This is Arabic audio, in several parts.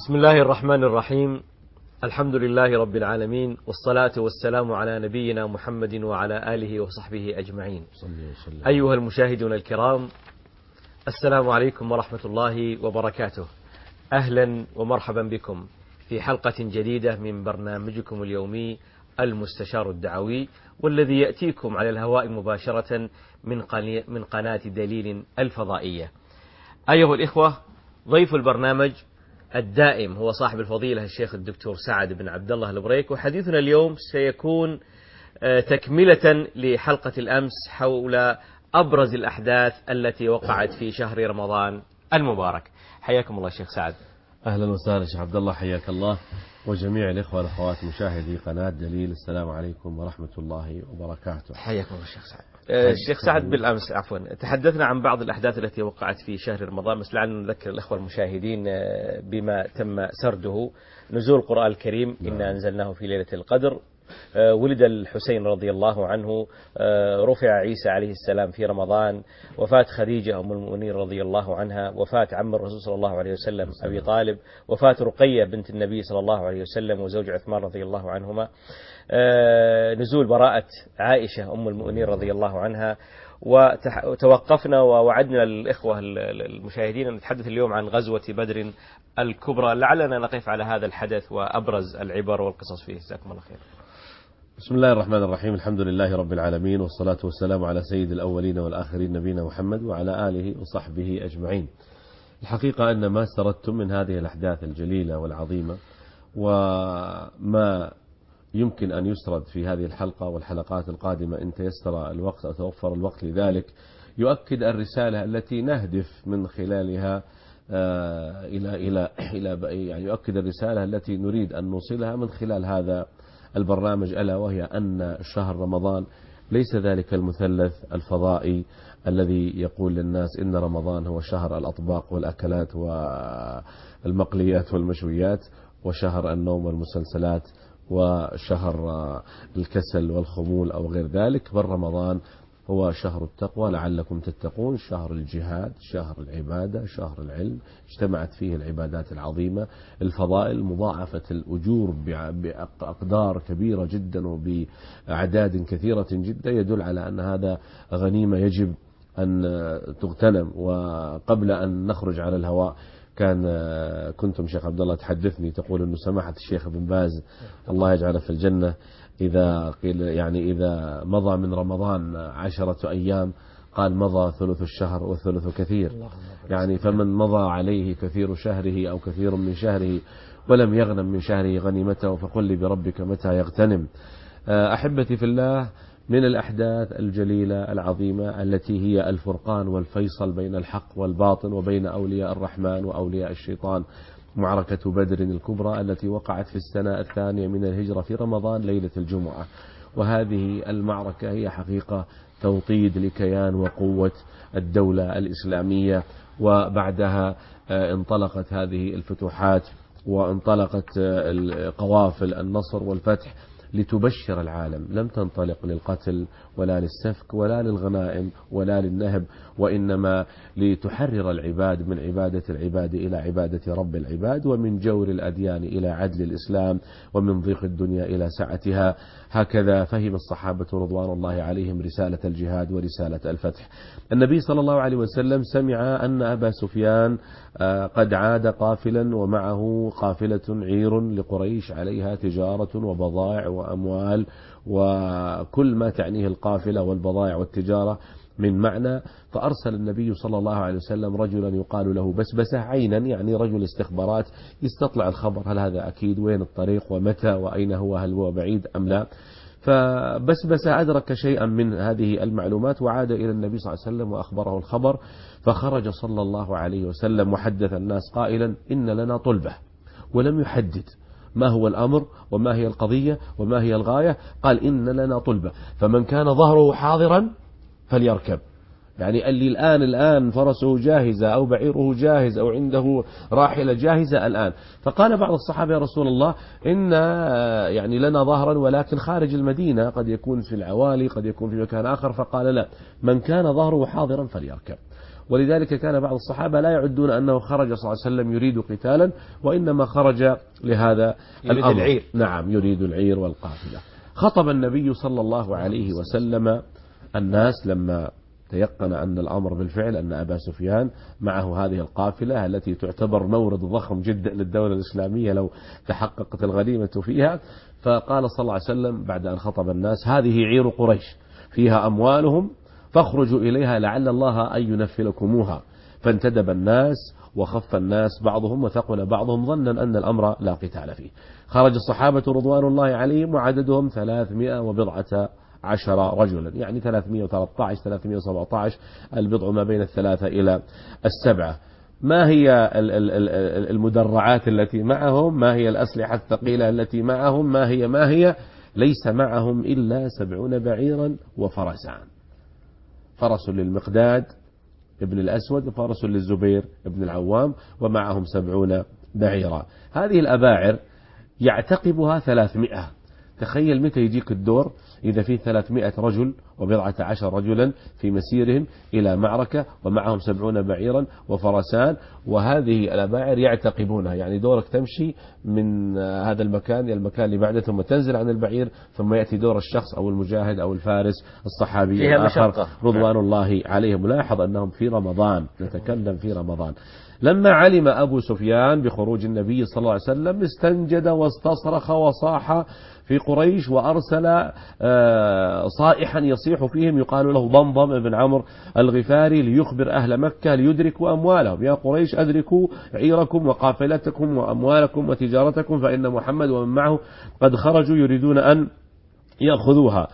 بسم الله الرحمن الرحيم. الحمد لله رب العالمين، والصلاة والسلام على نبينا محمد وعلى آله وصحبه أجمعين. أيها المشاهدون الكرام، السلام عليكم ورحمة الله وبركاته. أهلا ومرحبا بكم في حلقة جديدة من برنامجكم اليومي المستشار الدعوي، والذي يأتيكم على الهواء مباشرة من قناة دليل الفضائية. أيها الإخوة، ضيف البرنامج الدائم هو صاحب الفضيلة الشيخ الدكتور سعد بن عبد الله البريك، وحديثنا اليوم سيكون تكملة لحلقة الأمس حول أبرز الأحداث التي وقعت في شهر رمضان المبارك. حياكم الله شيخ سعد. أهلا وسهلا شيخ عبد الله، حياك الله وجميع الإخوة والأخوات مشاهدي قناة دليل. السلام عليكم ورحمة الله وبركاته. حياكم الله شيخ سعد. الشيخ سعد، بالأمس تحدثنا عن بعض الأحداث التي وقعت في شهر رمضان، بس لعلنا نذكر الأخوة المشاهدين بما تم سرده. نزول القرآن الكريم، إنا أنزلناه في ليلة القدر، ولد الحسين رضي الله عنه، رفع عيسى عليه السلام في رمضان، وفاة خديجة أم المؤمنين رضي الله عنها، وفاة عم الرسول صلى الله عليه وسلم أبي طالب، وفاة رقية بنت النبي صلى الله عليه وسلم وزوج عثمان رضي الله عنهما، نزول براءة عائشة أم المؤمنين رضي الله عنها. وتوقفنا ووعدنا الإخوة المشاهدين أن نتحدث اليوم عن غزوة بدر الكبرى، لعلنا نقف على هذا الحدث وأبرز العبر والقصص فيه. جزاكم الله خير. بسم الله الرحمن الرحيم، الحمد لله رب العالمين، والصلاة والسلام على سيد الأولين والآخرين نبينا محمد وعلى آله وصحبه أجمعين. الحقيقة أن ما سردتم من هذه الأحداث الجليلة والعظيمة وما يمكن أن يسرد في هذه الحلقة والحلقات القادمة إن تيسر الوقت أو توفر الوقت لذلك، يؤكد الرسالة التي نهدف من خلالها يعني يؤكد الرسالة التي نريد أن نوصلها من خلال هذا البرنامج، ألا وهي أن شهر رمضان ليس ذلك المثلث الفضائي الذي يقول للناس إن رمضان هو شهر الأطباق والأكلات والمقليات والمشويات، وشهر النوم والمسلسلات، وشهر الكسل والخمول أو غير ذلك. بل رمضان هو شهر التقوى لعلكم تتقون، شهر الجهاد، شهر العبادة، شهر العلم، اجتمعت فيه العبادات العظيمة، الفضائل، مضاعفة الأجور بأقدار كبيرة جدا وبأعداد كثيرة جدا، يدل على أن هذا غنيمة يجب أن تغتنم. وقبل أن نخرج على الهواء كنتم شيخ عبد الله تحدثني، تقول أنه سماحة الشيخ ابن باز الله يجعله في الجنة إذا قيل إذا مضى من رمضان 10 أيام قال مضى ثلث الشهر والثلث كثير، يعني فمن مضى عليه كثير شهره أو كثير من شهره ولم يغنم من شهره غنيمته فقل لي بربك متى يغتنم. أحبتي في الله، من الأحداث الجليلة العظيمة التي هي الفرقان والفيصل بين الحق والباطل وبين أولياء الرحمن وأولياء الشيطان، معركة بدر الكبرى التي وقعت في السنة الثانية من الهجرة في رمضان ليلة الجمعة. وهذه المعركة هي حقيقة توطيد لكيان وقوة الدولة الإسلامية، وبعدها انطلقت هذه الفتوحات وانطلقت قوافل النصر والفتح لتبشر العالم، لم تنطلق للقتل ولا للسفك ولا للغنائم ولا للنهب، وإنما لتحرر العباد من عبادة العباد إلى عبادة رب العباد، ومن جور الأديان إلى عدل الإسلام، ومن ضيق الدنيا إلى سعتها. هكذا فهم الصحابة رضوان الله عليهم رسالة الجهاد ورسالة الفتح. النبي صلى الله عليه وسلم سمع أن أبا سفيان قد عاد قافلا ومعه قافلة عير لقريش عليها تجارة وبضائع وأموال وكل ما تعنيه القافلة والبضائع والتجارة من معنى. فأرسل النبي صلى الله عليه وسلم رجلا يقال له بسبسة، عينا يعني رجل استخبارات يستطلع الخبر، هل هذا أكيد، وين الطريق ومتى وأين هو، هل هو بعيد أم لا. فبسبسة أدرك شيئا من هذه المعلومات وعاد إلى النبي صلى الله عليه وسلم وأخبره الخبر، فخرج صلى الله عليه وسلم وحدث الناس قائلا إن لنا طلبة، ولم يحدد ما هو الأمر وما هي القضية وما هي الغاية، قال إن لنا طلبة، فمن كان ظهره حاضرا فليركب، يعني اللي الآن فرسه جاهزة أو بعيره جاهز أو عنده راحلة جاهزة الآن. فقال بعض الصحابة يا رسول الله إن يعني لنا ظهرا ولكن خارج المدينة، قد يكون في العوالي قد يكون في مكان آخر، فقال لا، من كان ظهره حاضرا فليركب. ولذلك كان بعض الصحابة لا يعدون أنه خرج صلى الله عليه وسلم يريد قتالا، وإنما خرج لهذا يريد الأمر. العير. نعم، يريد العير والقافلة. خطب النبي صلى الله عليه وسلم الناس لما تيقن أن الأمر بالفعل، أن أبا سفيان معه هذه القافلة التي تعتبر مورد ضخم جدا للدولة الإسلامية لو تحققت الغنيمة فيها. فقال صلى الله عليه وسلم بعد أن خطب الناس: هذه عير قريش فيها أموالهم فاخرجوا إليها لعل الله أن ينفلكموها. فانتدب الناس وخف الناس بعضهم وثقل بعضهم ظنا أن الأمر لا قتال فيه. خرج الصحابة رضوان الله عليهم وعددهم 310 رجلا، يعني 313 317، البضع ما بين 3 إلى 7. ما هي المدرعات التي معهم؟ ما هي الأسلحة الثقيلة التي معهم؟ ما هي؟ ليس معهم إلا 70 بعيرا وفرسان، فرس للمقداد ابن الأسود وفرس للزبير ابن العوام، ومعهم 70 بعيرا. هذه الأباعر يعتقبها 300. تخيل متى يجيك الدور إذا في 300 رجل و10 رجلا في مسيرهم إلى معركة ومعهم 70 بعيرا وفرسان، وهذه الأباعر يعتقبونها، يعني دورك تمشي من هذا المكان إلى المكان اللي بعده، ثم تنزل عن البعير، ثم يأتي دور الشخص أو المجاهد أو الفارس الصحابي الآخر رضوان الله عليهم. لاحظ أنهم في رمضان، نتكلم في رمضان. لما علم أبو سفيان بخروج النبي صلى الله عليه وسلم استنجد واستصرخ وصاح في قريش، وأرسل صائحا يصيح فيهم يقال له ضمضم بن عمرو الغفاري ليخبر أهل مكة ليدركوا أموالهم: يا قريش أدركوا عيركم وقافلتكم وأموالكم وتجارتكم، فإن محمد ومن معه قد خرجوا يريدون أن يأخذوها.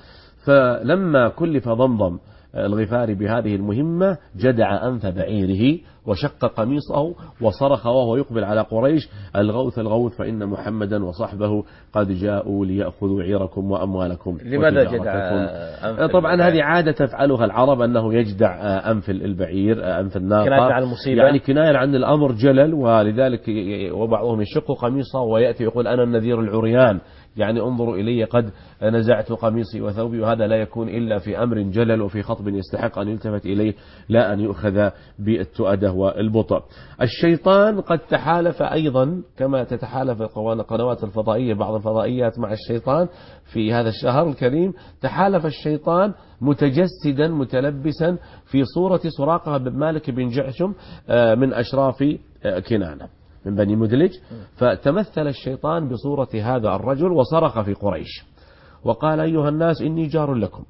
فلما كلف ضمضم الغفاري بهذه المهمة جدع أنف بعيره وشق قميصه وصرخ وهو يقبل على قريش: الغوث الغوث، فإن محمدا وصحبه قد جاءوا ليأخذوا عيركم وأموالكم. لماذا جدع أنف؟ طبعا هذه عادة تفعلها العرب، أنه يجدع أنف البعير، أنف الناقة، كناية عن المصيبة، يعني كناية عن الأمر جلل. ولذلك وبعضهم يشق قميصه ويأتي يقول: أنا النذير العريان، يعني انظروا إلي قد نزعت قميصي وثوبي. وهذا لا يكون إلا في أمر جلل وفي خطب يستحق أن يلتفت إليه، لا أن يؤخذ بالتؤدة والبطء. الشيطان قد تحالف أيضا كما تتحالف القنوات الفضائية، بعض الفضائيات مع الشيطان في هذا الشهر الكريم. تحالف الشيطان متجسدا متلبسا في صورة سراقة بن مالك بن جعشم من أشراف كنانة من بني مدلج. فتمثل الشيطان بصورة هذا الرجل وصرخ في قريش وقال: أيها الناس إني جار لكم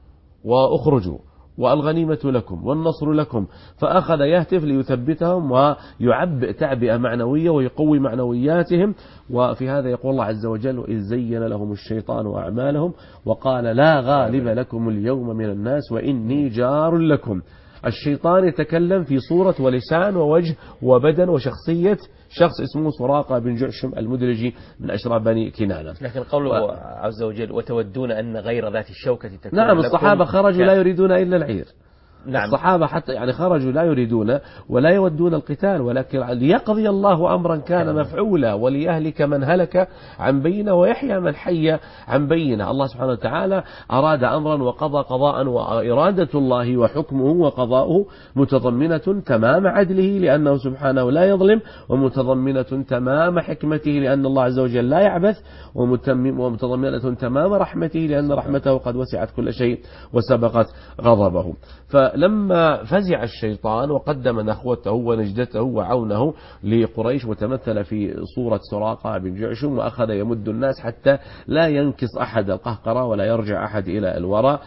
وأخرجوا والغنيمة لكم والنصر لكم. فأخذ يهتف ليثبتهم ويعبئ تعبئة معنوية ويقوي معنوياتهم. وفي هذا يقول الله عز وجل: وإذ زين لهم الشيطان أعمالهم وقال لا غالب لكم اليوم من الناس وإني جار لكم. الشيطان يتكلم في صورة ولسان ووجه وبدن وشخصية شخص اسمه سراقة بن جعشم المدلجي من أشراف بني كنانة. لكن قوله عز وجل: وتودون أن غير ذات الشوكة تكون. نعم، الصحابة خرجوا لا يريدون إلا العير. نعم. الصحابة حتى يعني خرجوا لا يريدون ولا يودون القتال، ولكن ليقضي الله أمرا كان مفعولا وليهلك من هلك عن بينة ويحيى من حي عن بينة. الله سبحانه وتعالى أراد أمرا وقضى قضاء، وإرادة الله وحكمه وقضاؤه متضمنة تمام عدله لأنه سبحانه لا يظلم، ومتضمنة تمام حكمته لأن الله عز وجل لا يعبث، ومتضمنة تمام رحمته لأن رحمته قد وسعت كل شيء وسبقت غضبه. فلما فزع الشيطان وقدم نخوته ونجدته وعونه لقريش وتمثل في صورة سراقة بن جعشم وأخذ يمد الناس حتى لا ينكص أحد القهقرة ولا يرجع أحد إلى الوراء،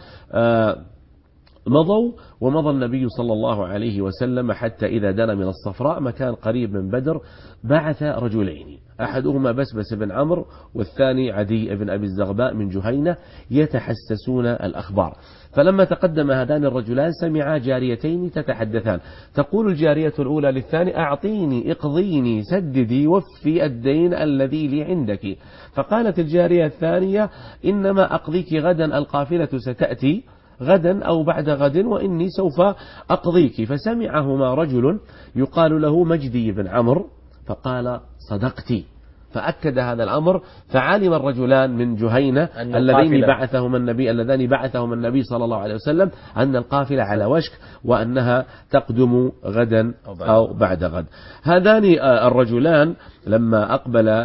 مضوا. ومضى النبي صلى الله عليه وسلم حتى إذا دنا من الصفراء مكان قريب من بدر بعث رجلين، أحدهما بسبس بن عمرو والثاني عدي بن أبي الزغباء من جهينة يتحسسون الأخبار. فلما تقدم هذان الرجلان سمعا جاريتين تتحدثان. تقول الجارية الأولى للثاني: أعطيني اقضيني سددي وفي الدين الذي لي عندك. فقالت الجارية الثانية: إنما أقضيك غدا، القافلة ستأتي غدا أو بعد غد وإني سوف أقضيك. فسمعهما رجل يقال له مجدي بن عمرو فقال: صدقتي فأكد هذا الأمر، فعلم الرجلان من جهينة اللذان بعثهما النبي صلى الله عليه وسلم أن القافلة على وشك وأنها تقدم غدا أو بعد غد. هذان الرجلان لما أقبل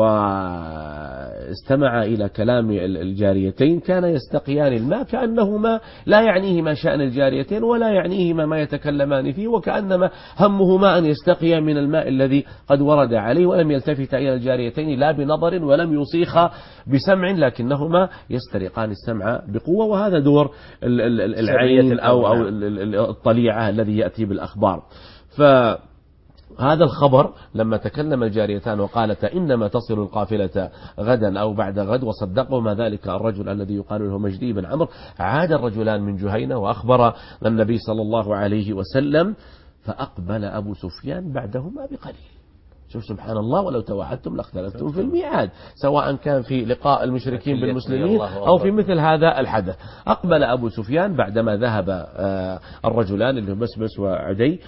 واستمع إلى كلام الجاريتين كان يستقيان الماء كأنهما لا يعنيهما شأن الجاريتين ولا يعنيهما ما يتكلمان فيه، وكأنما همهما أن يستقيا من الماء الذي قد ورد عليه، ولم يلتفت إلى الجاريتين لا بنظر ولم يصيخا بسمع، لكنهما يسترقان السمع بقوة. وهذا دور العين أو الطليعة الذي يأتي بالأخبار. هذا الخبر لما تكلم الجاريتان وقالتا إنما تصل القافلة غدا أو بعد غد، وصدقهما ذلك الرجل الذي يقال له مجدي بن عمرو، عاد الرجلان من جهينة وأخبر النبي صلى الله عليه وسلم، فأقبل أبو سفيان بعدهما بقليل. شوف سبحان الله، ولو توعدتم لاختلفتم في الميعاد، سواء كان في لقاء المشركين بالمسلمين أو في مثل هذا الحدث. أقبل أبو سفيان بعدما ذهب الرجلان اللي هم بسبس وعدي،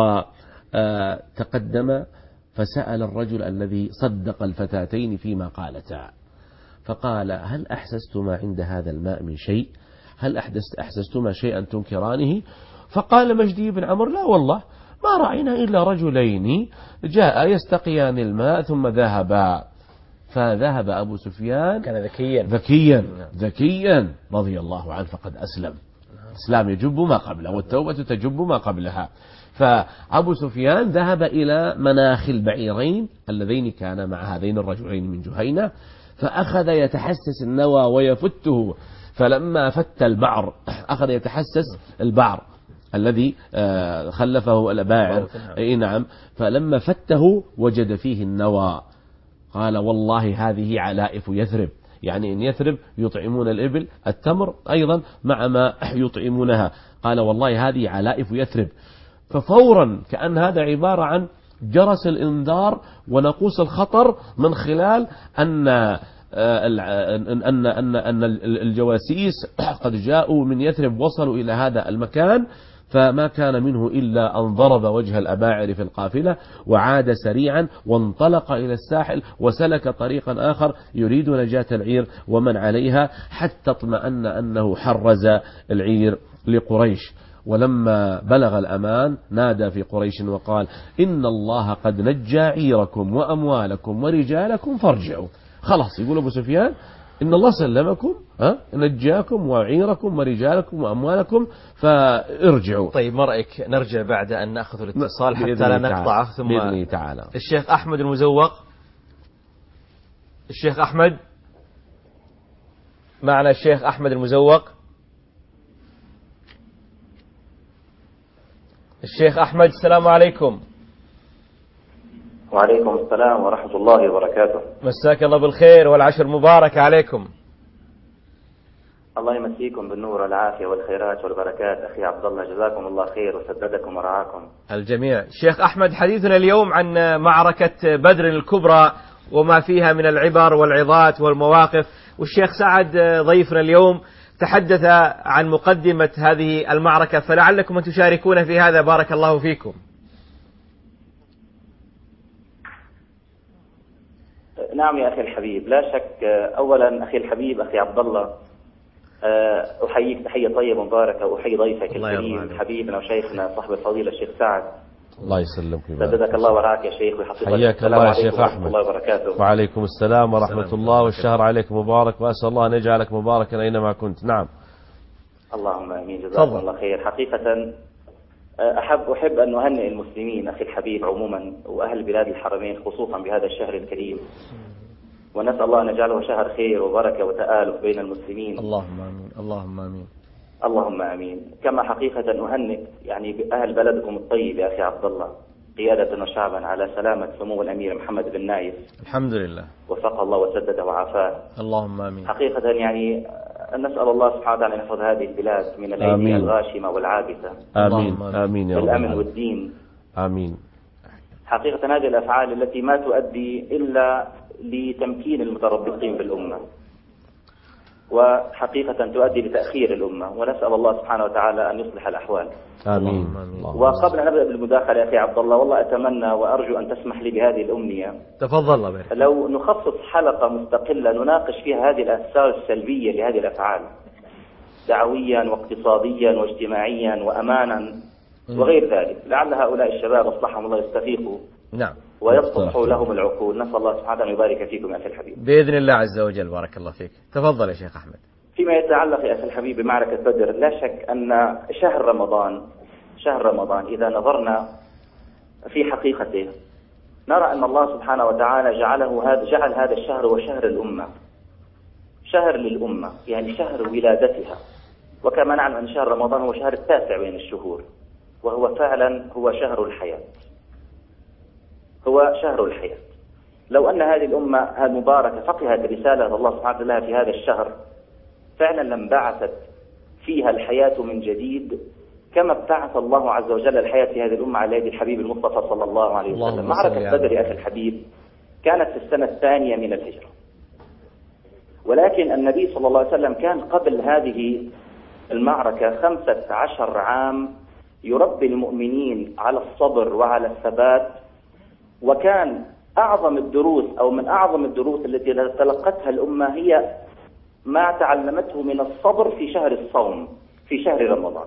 وتقدم فسأل الرجل الذي صدق الفتاتين فيما قالتا، فقال: هل أحسستما عند هذا الماء من شيء؟ هل أحسستما شيئا تنكرانه؟ فقال مجدي بن عمرو: لا والله ما رأينا إلا رجلين جاء يستقيان الماء ثم ذهبا. فذهب أبو سفيان، كان ذكيا رضي الله عنه، فقد أسلم. الإسلام يجب ما قبله والتوبة تجب ما قبلها. فأبو سفيان ذهب إلى مناخ البعيرين اللذين كان مع هذين الرجلين من جهينة، فأخذ يتحسس النوى ويفته، فلما فت البعر أخذ يتحسس البعر الذي خلفه الأباعر، نعم، فلما فته وجد فيه النوى. قال: والله هذه علائف يثرب، يعني إن يثرب يطعمون الإبل التمر أيضا مع ما يطعمونها. قال: والله هذه علائف يثرب. ففورا كأن هذا عبارة عن جرس الإنذار ونقوس الخطر، من خلال أن الجواسيس قد جاءوا من يثرب، وصلوا إلى هذا المكان، فما كان منه إلا أن ضرب وجه الأباعر في القافلة وعاد سريعا وانطلق إلى الساحل وسلك طريقا آخر يريد نجاة العير ومن عليها، حتى اطمأن أنه حرز العير لقريش. ولما بلغ الأمان نادى في قريش وقال: إن الله قد نجى عيركم وأموالكم ورجالكم فارجعوا. خلاص، يقول أبو سفيان إن الله سلمكم، نجاكم وعيركم ورجالكم وأموالكم، فارجعوا. طيب، ما رأيك نرجع بعد أن نأخذ الاتصال حتى لا نقطعه؟ ثم بإذن تعالى الشيخ أحمد المزوق. الشيخ أحمد معنا، الشيخ أحمد المزوق. الشيخ أحمد، السلام عليكم. وعليكم السلام ورحمة الله وبركاته. مساك الله بالخير والعشر مبارك عليكم. الله يمسيكم بالنور والعافية والخيرات والبركات أخي عبد الله، جزاكم الله خير وسددكم ورعاكم الجميع. شيخ أحمد، حديثنا اليوم عن معركة بدر الكبرى وما فيها من العبر والعظات والمواقف، والشيخ سعد ضيفنا اليوم تحدث عن مقدمة هذه المعركة، فلعلكم أن تشاركون في هذا. بارك الله فيكم. نعم يا أخي الحبيب، لا شك. أولا أخي الحبيب أخي عبد الله، أحييك تحية طيبة مباركة، وأحيي ضيفك الكريم حبيبنا وشيخنا صاحب الفضيلة الشيخ سعد. الله يسلمك، سددك الله ورعاك يا شيخ ويحفظك. حياك الله يا شيخ أحمد. الله وبركاته. وعليكم السلام ورحمة الله، والشهر عليك مبارك، وأسأل الله أن يجعلك مباركا أينما كنت. نعم. اللهم آمين، جزاكم الله خير. حقيقة أحب أن نهنئ المسلمين أخي الحبيب عموما، وأهل بلاد الحرمين خصوصا بهذا الشهر الكريم، ونسأل الله أن يجعله شهر خير وبركة وتآلف بين المسلمين. اللهم آمين، اللهم آمين، اللهم آمين. كما حقيقة نهنئ يعني بأهل بلدكم الطيب يا أخي عبد الله، قيادة وشعبا، على سلامة سمو الأمير محمد بن نايف. الحمد لله، وفق الله وسدده وعافاه. اللهم آمين. حقيقة يعني نسأل الله سبحانه وتعالى أن يحفظ هذه البلاد من الأيدي الغاشمة والعابثة. آمين آمين يا رب. بالأمن والدين. آمين. حقيقة هذه الأفعال التي ما تؤدي إلا لتمكين المتربصين بالأمة. وحقيقة تؤدي لتأخير الأمة، ونسأل الله سبحانه وتعالى أن يصلح الأحوال. آمين. وقبل أن نبدأ بالمداخلة يا أخي عبد الله، والله أتمنى وأرجو أن تسمح لي بهذه الأمنية. تفضل الله. لو نخصص حلقة مستقلة نناقش فيها هذه الآثار السلبية لهذه الأفعال، دعويا واقتصاديا واجتماعيا وأمانا وغير ذلك، لعل هؤلاء الشباب أصلحهم الله يستفيقوا نعم ويصلحوا لهم العقول. نسأل الله سبحانه أن يبارك فيكم يا أخي الحبيب. بإذن الله عز وجل. بارك الله فيك. تفضل يا شيخ أحمد. فيما يتعلق يا أخي الحبيب بمعركة بدر، لا شك أن شهر رمضان إذا نظرنا في حقيقته نرى أن الله سبحانه وتعالى جعل هذا الشهر هو شهر الأمة، شهر للأمة، يعني شهر ولادتها. وكما نعلم أن شهر رمضان هو شهر التاسع بين الشهور، وهو فعلا هو شهر الحياة، هو شهر الحياة. لو أن هذه الأمة المباركة فقهت رسالة الله سبحانه وتعالى في هذا الشهر، فعلا لانبعثت فيها الحياة من جديد، كما ابتعث الله عز وجل الحياة في هذه الأمة على يد الحبيب المصطفى صلى الله عليه وسلم. معركة بدر يا أخي الحبيب كانت في السنة الثانية من الهجرة، ولكن النبي صلى الله عليه وسلم كان قبل هذه المعركة 15 عام يربي المؤمنين على الصبر وعلى الثبات. وكان أعظم الدروس أو من أعظم الدروس التي تلقتها الأمة هي ما تعلمته من الصبر في شهر الصوم، في شهر رمضان.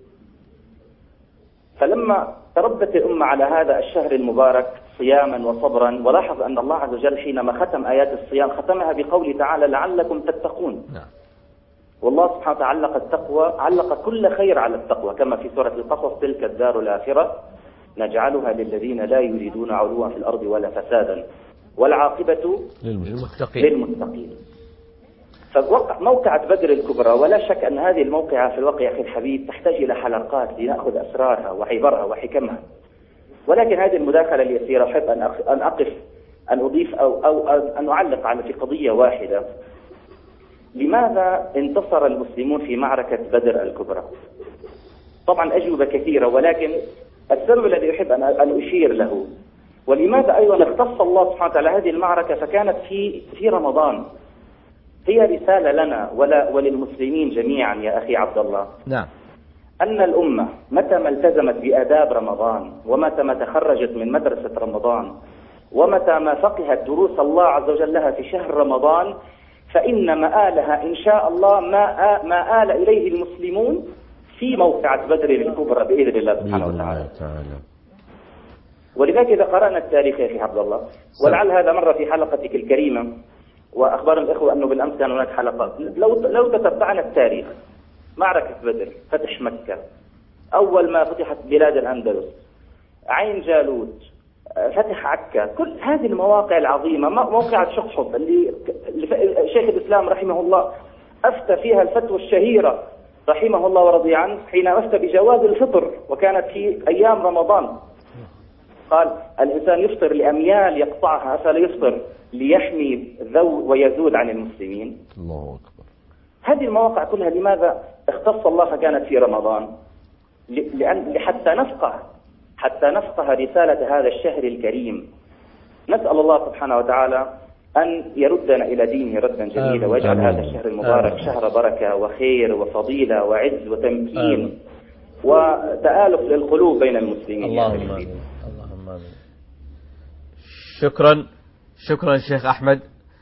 فلما تربت الأمة على هذا الشهر المبارك صياما وصبرا، ولاحظ أن الله عز وجل حينما ختم آيات الصيام ختمها بقوله تعالى لعلكم تتقون. والله سبحانه وتعالى علق كل خير على التقوى، كما في سورة القصص تلك الدار الآخرة نجعلها للذين لا يريدون علوا في الأرض ولا فسادا والعاقبة للمتقين. فموقعة بدر الكبرى، ولا شك أن هذه الموقعة في الواقع يا أخي الحبيب تحتاج إلى حلقات لنأخذ أسرارها وعبرها وحكمها. ولكن هذه المداخلة اليسيرة أحب أن أقف أن أضيف أو أن أعلق على في قضية واحدة. لماذا انتصر المسلمون في معركة بدر الكبرى؟ طبعا أجوبة كثيرة، ولكن السبب الذي أحب أن أشير له، ولماذا أيضا اختص الله سبحانه وتعالى هذه المعركة فكانت في رمضان، هي رسالة لنا وللمسلمين جميعا يا أخي عبد الله. نعم. أن الأمة متى ما التزمت بآداب رمضان، ومتى ما تخرجت من مدرسة رمضان، ومتى ما فقهت دروس الله عز وجل لها في شهر رمضان، فإن مآلها إن شاء الله ما آل إليه المسلمون في موقعة بدر الكبرى بإذن الله سبحانه وتعالى. ولذلك إذا قرأنا التاريخ يا أخي عبد الله، ولعل هذا مر في حلقتك الكريمة، وأخبار الإخوة أنه بالأمس كان هناك حلقات، لو تتبعنا التاريخ، معركة بدر، فتح مكة، أول ما فتحت بلاد الأندلس، عين جالوت، فتح عكا، كل هذه المواقع العظيمة، موقعة شقحب اللي شيخ الإسلام رحمه الله أفتى فيها الفتوى الشهيرة رحمه الله ورضي عنه، حين أفتى بجواز الفطر وكانت في أيام رمضان، قال الإنسان يفطر لأميال يقطعها، أفلا يفطر ليحمي ويزود عن المسلمين؟ الله أكبر. هذه المواقع كلها لماذا اختص الله فكانت في رمضان؟ حتى نفقه رسالة هذا الشهر الكريم. نسأل الله سبحانه وتعالى أن يردنا إلى دينه ردا جميلا، ويجعل هذا الشهر المبارك شهر بركة وخير وفضيلة وعز وتمكين وتآلف للقلوب بين المسلمين. اللهم آمين. اللهم آمين. شكرا شيخ أحمد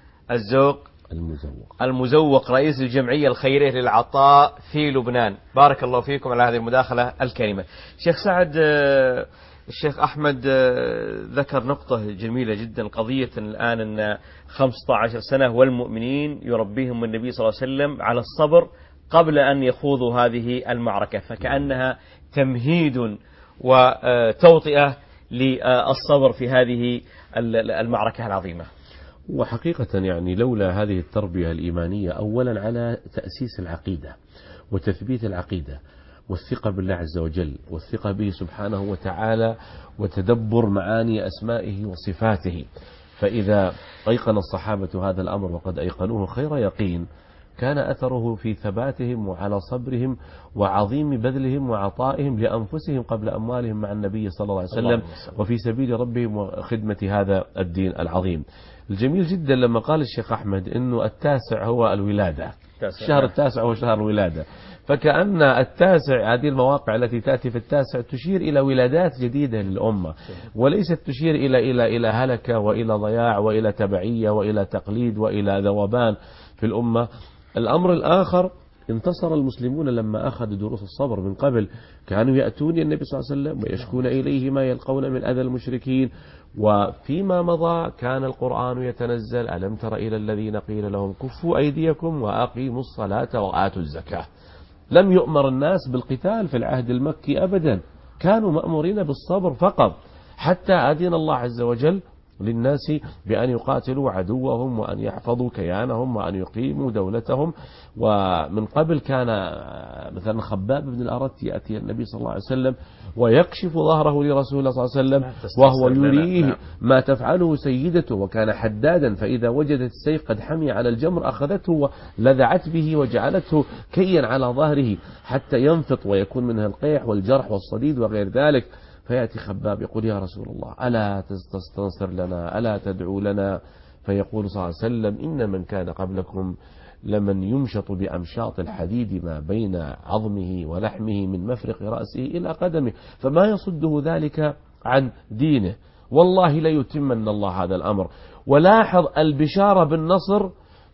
المزوق رئيس الجمعية الخيرية للعطاء في لبنان. بارك الله فيكم على هذه المداخلة الكريمة. شيخ سعد، الشيخ أحمد ذكر نقطة جميلة جدا، قضية الآن أن 15 سنة والمؤمنين يربيهم النبي صلى الله عليه وسلم على الصبر قبل أن يخوضوا هذه المعركة، فكأنها تمهيد وتوطئة للصبر في هذه المعركة العظيمة. وحقيقة يعني لولا هذه التربية الإيمانية أولا على تأسيس العقيدة وتثبيت العقيدة والثقة بالله عز وجل والثقة به سبحانه وتعالى وتدبر معاني أسمائه وصفاته، فإذا أيقن الصحابة هذا الأمر وقد أيقنوه خير يقين كان أثره في ثباتهم وعلى صبرهم وعظيم بذلهم وعطائهم لأنفسهم قبل أموالهم مع النبي صلى الله عليه وسلم وفي سبيل ربهم وخدمة هذا الدين العظيم. الجميل جدا لما قال الشيخ أحمد أنه التاسع هو الولادة، الشهر التاسع هو شهر الولادة، فكأن التاسع هذه المواقع التي تأتي في التاسع تشير إلى ولادات جديدة للأمة، وليست تشير إلى هلكة وإلى ضياع وإلى تبعية وإلى تقليد وإلى ذوبان في الأمة. الأمر الآخر، انتصر المسلمون لما أخذوا دروس الصبر من قبل. كانوا يأتون النبي صلى الله عليه وسلم ويشكون إليه ما يلقون من أذى المشركين، وفيما مضى كان القرآن يتنزل: ألم تر إلى الذين قيل لهم كفوا أيديكم وأقيموا الصلاة وآتوا الزكاة. لم يؤمر الناس بالقتال في العهد المكي أبدا، كانوا مأمورين بالصبر فقط، حتى أذن الله عز وجل للناس بأن يقاتلوا عدوهم وأن يحفظوا كيانهم وأن يقيموا دولتهم. ومن قبل كان مثلا خباب بن الأرت يأتي النبي صلى الله عليه وسلم ويكشف ظهره لرسول الله صلى الله عليه وسلم وهو يريه ما تفعله سيدته، وكان حدادا، فإذا وجدت السيف قد حمي على الجمر أخذته ولذعت به وجعلته كيا على ظهره حتى ينفط ويكون منها القيح والجرح والصديد وغير ذلك. فيأتي خباب يقول: يا رسول الله ألا تستنصر لنا، ألا تدعو لنا؟ فيقول صلى الله عليه وسلم: إن من كان قبلكم لمن يمشط بأمشاط الحديد ما بين عظمه ولحمه من مفرق رأسه إلى قدمه، فما يصده ذلك عن دينه، والله ليتمن الله هذا الأمر. ولاحظ البشارة بالنصر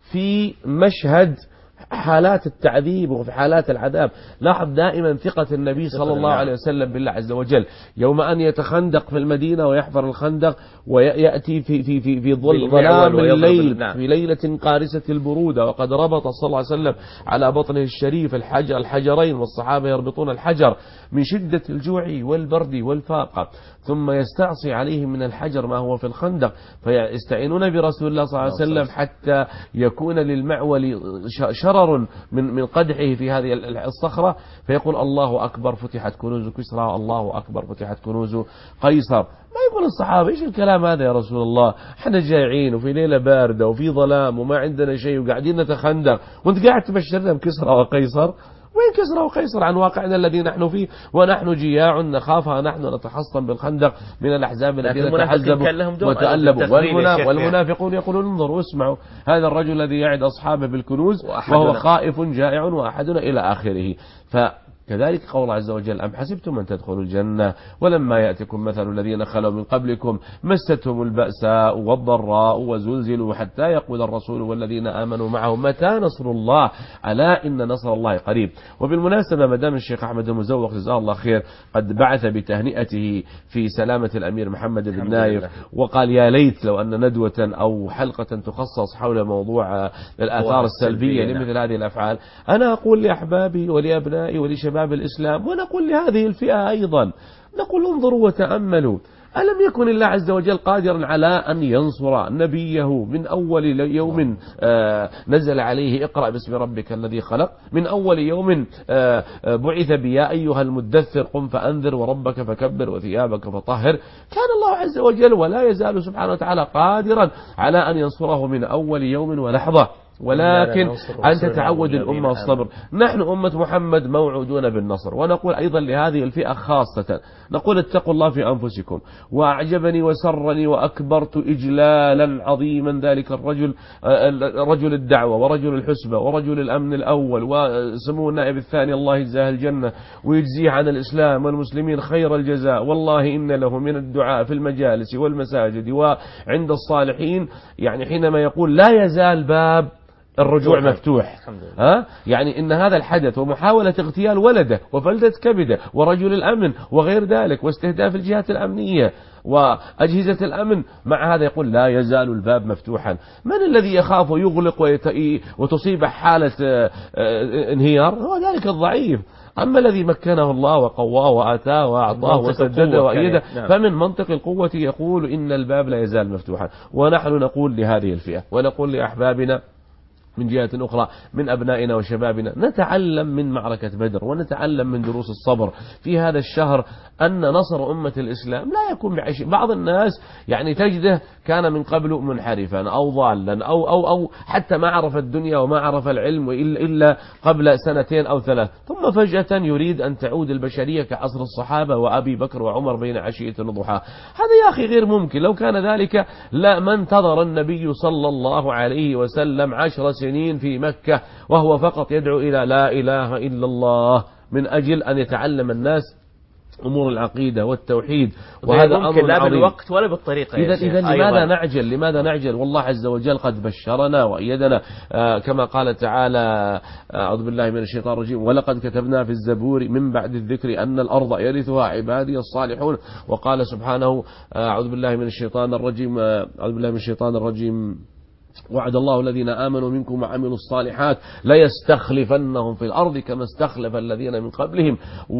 في مشهد حالات التعذيب وفي حالات العذاب. لاحظ دائما ثقة النبي صلى الله عليه وسلم بالله عز وجل. يوم أن يتخندق في المدينة ويحفر الخندق ويأتي في ظلام الليل في ليلة قارسة البرودة، وقد ربط صلى الله عليه وسلم على بطنه الشريف الحجرين، والصحابة يربطون الحجر من شدة الجوع والبرد والفاقة، ثم يستعصي عليهم من الحجر ما هو في الخندق، فيستعينون برسول الله صلى الله عليه وسلم حتى يكون للمعول شرر من قدحه في هذه الصخرة، فيقول: الله أكبر فتحت كنوز كسرى، الله أكبر فتحت كنوز قيصر. ما يقول الصحابة: إيش الكلام هذا يا رسول الله؟ احنا جايعين وفي ليلة باردة وفي ظلام وما عندنا شيء وقاعدين نتخندق، وانت قاعد تبشرنا بكسرى وقيصر؟ وين كسرى وقيصر عن واقعنا الذي نحن فيه ونحن جياع نخافها نحن نتحصن بالخندق من الأحزاب الذين تحزبوا وتألبوا. والمنافقون يقولون: انظروا اسمعوا هذا الرجل الذي يعد أصحابه بالكنوز وهو خائف جائع وأحدنا إلى آخره. كذلك قول الله عز وجل: أم حسبتم أن تدخلوا الجنة ولما يأتكم مثل الذين خلوا من قبلكم مستهم البأساء والضراء وزلزلوا حتى يقول الرسول والذين آمنوا معه متى نصر الله ألا إن نصر الله قريب. وبالمناسبة مدام الشيخ أحمد المزوق جزاه الله خير قد بعث بتهنئته في سلامة الأمير محمد بن نايف، وقال: يا ليت لو أن ندوة أو حلقة تخصص حول موضوع الآثار السلبية لمثل هذه الأفعال. أنا أقول لأحبابي ولأبنائي ولشباب الإسلام، ونقول لهذه الفئة أيضا، نقول: انظروا وتأملوا، ألم يكن الله عز وجل قادرا على أن ينصر نبيه من أول يوم نزل عليه اقرأ باسم ربك الذي خلق، من أول يوم بعث بيا أيها المدثر قم فأنذر وربك فكبر وثيابك فطهر؟ كان الله عز وجل ولا يزال سبحانه وتعالى قادرا على أن ينصره من أول يوم ولحظة، ولكن أن تتعود الأمة الصبر. نحن أمة محمد موعودون بالنصر. ونقول أيضا لهذه الفئة خاصة، نقول: اتقوا الله في أنفسكم. وأعجبني وسرني وأكبرت إجلالا عظيما ذلك رجل الدعوة ورجل الحسبة ورجل الأمن الأول وسمو النائب الثاني، الله يجزاه الجنة ويجزيه عن الإسلام والمسلمين خير الجزاء، والله إن له من الدعاء في المجالس والمساجد وعند الصالحين، يعني حينما يقول لا يزال باب الرجوع مفتوح. يعني إن هذا الحدث ومحاولة اغتيال ولده وفلتة كبده ورجل الأمن وغير ذلك واستهداف الجهات الأمنية وأجهزة الأمن، مع هذا يقول لا يزال الباب مفتوحا. من الذي يخاف يغلق وتصيب حالة انهيار؟ هو ذلك الضعيف. أما الذي مكنه الله وقواه وآتاه وأعطاه وسدده وأيده فمن منطق القوة يقول إن الباب لا يزال مفتوحا. ونحن نقول لهذه الفئة ونقول لأحبابنا من جهة أخرى من أبنائنا وشبابنا. نتعلم من معركة بدر ونتعلم من دروس الصبر في هذا الشهر أن نصر أمة الإسلام لا يكون بعيش. بعض الناس يعني تجده كان من قبل منحرفا أو ضالا أو حتى ما عرف الدنيا وما عرف العلم إلا قبل 2 أو 3، ثم فجأة يريد أن تعود البشرية كعصر الصحابة وأبي بكر وعمر بين عشية وضحاها. هذا يا أخي غير ممكن. لو كان ذلك لا ما انتظر النبي صلى الله عليه وسلم 10 سنين في مكة وهو فقط يدعو إلى لا إله إلا الله من أجل أن يتعلم الناس أمور العقيدة والتوحيد. وهذا أمر لا عظيم بالوقت ولا بالطريقة. إذا لماذا نعجل؟ والله عز وجل قد بشرنا وأيدنا كما قال تعالى أعوذ بالله من الشيطان الرجيم ولقد كتبنا في الزبور من بعد الذكر أن الأرض يرثها عبادي الصالحون. وقال سبحانه أعوذ بالله من الشيطان الرجيم وعد الله الذين آمنوا منكم وعملوا الصالحات ليستخلفنهم في الأرض كما استخلف الذين من قبلهم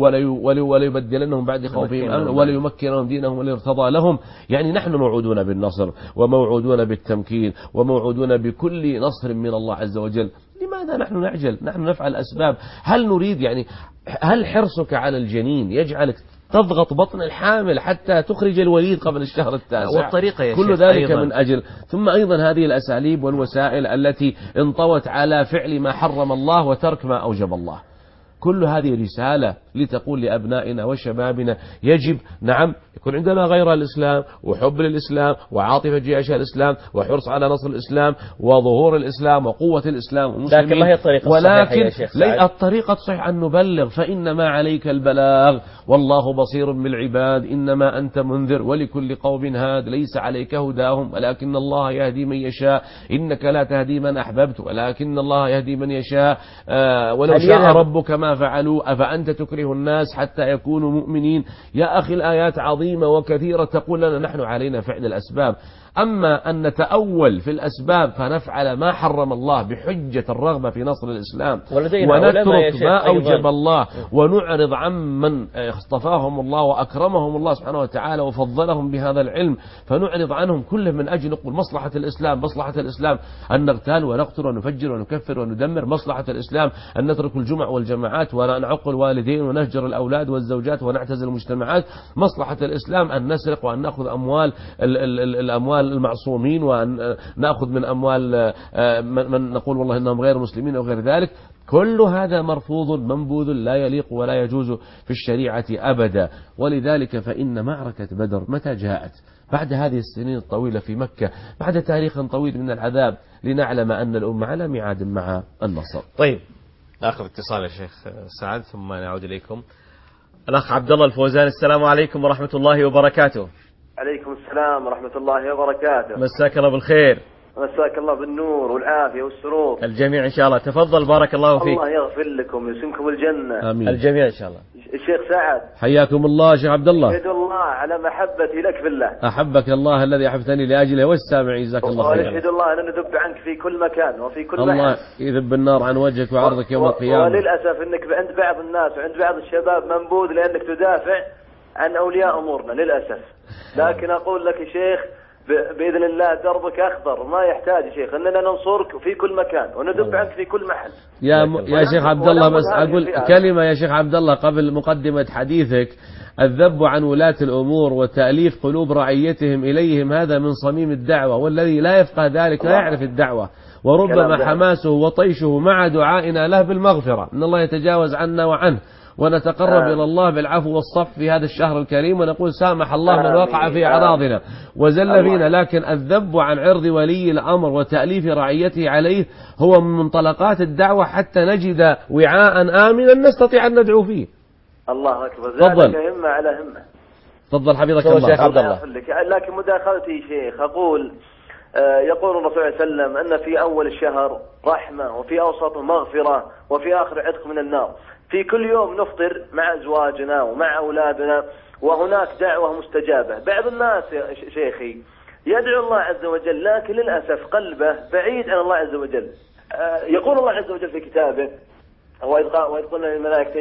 وليبدلنهم بعد خوفهم أمنا وليمكنهم دينهم وليرتضى لهم. يعني نحن موعودون بالنصر وموعودون بالتمكين وموعودون بكل نصر من الله عز وجل. لماذا نحن نعجل؟ نحن نفعل أسباب. هل نريد يعني هل حرصك على الجنين يجعلك تضغط بطن الحامل حتى تخرج الوليد قبل الشهر 9 والطريقة يا كل شيخ ذلك أيضا. من أجل ثم أيضا هذه الأساليب والوسائل التي انطوت على فعل ما حرم الله وترك ما أوجب الله. كل هذه رسالة لتقول لأبنائنا وشبابنا يجب نعم يكون عندنا غير الإسلام وحب للإسلام وعاطفة جيش الإسلام وحرص على نصر الإسلام وظهور الإسلام وقوة الإسلام والمسلمين. لكن ما هي الطريقة الصحيحة يا شيخ سعد؟ الطريقة صحيح أن نبلغ فإنما عليك البلاغ والله بصير بالعباد إنما أنت منذر ولكل قوم هاد ليس عليك هداهم ولكن الله يهدي من يشاء إنك لا تهدي من أحببت ولكن الله يهدي من يشاء ولو شاء ربك ما فعلوا أفأنت تكره الناس حتى يكونوا مؤمنين. يا أخي الآيات عظيمة وكثيرة تقول لنا نحن علينا فعل الأسباب. أما أن نتأول في الأسباب فنفعل ما حرم الله بحجة الرغبة في نصر الإسلام ونترك ما أوجب الله ونعرض عمن اصطفاهم الله وأكرمهم الله سبحانه وتعالى وفضلهم بهذا العلم فنعرض عنهم كله من أجل نقول مصلحة الإسلام أن نغتال ونقتل ونفجر ونكفر وندمر. مصلحة الإسلام أن نترك الجمع والجماعات ونعق الوالدين ونهجر الأولاد والزوجات ونعتزل المجتمعات. مصلحة الإسلام أن نسرق وأن نأخذ الأموال المعصومين وأن نأخذ من أموال من نقول والله إنهم غير مسلمين أو غير ذلك. كل هذا مرفوض منبوذ لا يليق ولا يجوز في الشريعة أبدا. ولذلك فإن معركة بدر متى جاءت؟ بعد هذه السنين الطويلة في مكة بعد تاريخ طويل من العذاب لنعلم أن الأمة على ميعاد مع النصر. طيب نأخذ اتصال يا شيخ سعد ثم نعود إليكم. الأخ عبد الله الفوزان السلام عليكم ورحمة الله وبركاته. عليكم السلام ورحمة الله وبركاته. مساك الله بالخير. مساك الله بالنور والعافية والسرور. الجميع إن شاء الله. تفضل بارك الله فيك. الله يغفر لكم ويسكنكم الجنة. آمين. الجميع إن شاء الله. الشيخ سعد حياكم الله شيخ عبد الله. أشهد الله على محبتي لك بالله. أحبك الله الذي أحببتني لأجله والسامعين جزاك الله خيرا. وأشهد الله أن ندب عنك في كل مكان وفي كل الله محل. يذب النار عن وجهك وعرضك يوم القيامة. وللأسف أنك عند بعض الناس وعند بعض الشباب منبوذ لأنك تدافع عن أولياء أمورنا للأسف. لكن أقول لك يا شيخ بإذن الله دربك أخضر ما يحتاج يا شيخ أننا ننصرك في كل مكان وندب عنك في كل محل. يا شيخ عبد الله بس أقول كلمة يا شيخ عبد الله قبل مقدمة حديثك. الذب عن ولاة الأمور وتأليف قلوب رعيتهم إليهم هذا من صميم الدعوة والذي لا يفقه ذلك لا يعرف الدعوة. وربما حماسه وطيشه مع دعائنا له بالمغفرة إن الله يتجاوز عنا وعنه ونتقرب إلى الله بالعفو والصف في هذا الشهر الكريم ونقول سامح الله من وقع في أعراضنا وزل فينا. لكن الذب عن عرض ولي الأمر وتأليف رعيته عليه هو من منطلقات الدعوة حتى نجد وعاء آمنا نستطيع أن ندعو فيه. الله أكبر. ذلك همة على همة. تفضل حفظك الله شيخ عبد الله. لكن مداخلتي شيخ أقول يقول الرسول صلى الله عليه وسلم أن في أول الشهر رحمة وفي أوسطه مغفرة وفي آخر عتق من النار. في كل يوم نفطر مع أزواجنا ومع أولادنا وهناك دعوة مستجابة. بعض الناس يا شيخي يدعو الله عز وجل لكن للأسف قلبه بعيد عن الله عز وجل. يقول الله عز وجل في كتابه وإذ قلنا للملائكة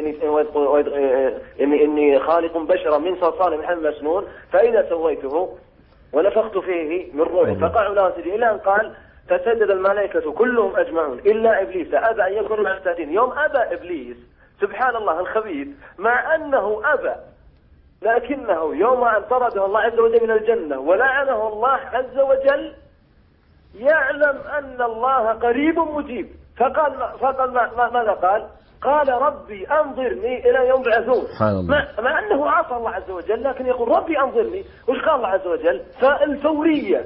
إني خالق بشرا من صلصال من حمأ مسنون فإذا سويته ونفخت فيه من روحي فقعوا له سجدا إلى أن قال فسجد الملائكة كلهم أجمعون إلا إبليس أبى أن يكون مع الساجدين. يوم أبى إبليس سبحان الله الخبيث مع أنه أبى، لكنه يوم أن طرده الله عز وجل من الجنة ولعنه الله عز وجل يعلم أن الله قريب مجيب، فقال ماذا قال؟ قال ربي أنظرني إلى يوم يبعثون، مع أنه عصى الله عز وجل لكن يقول ربي أنظرني. وش قال الله عز وجل؟ فالفورية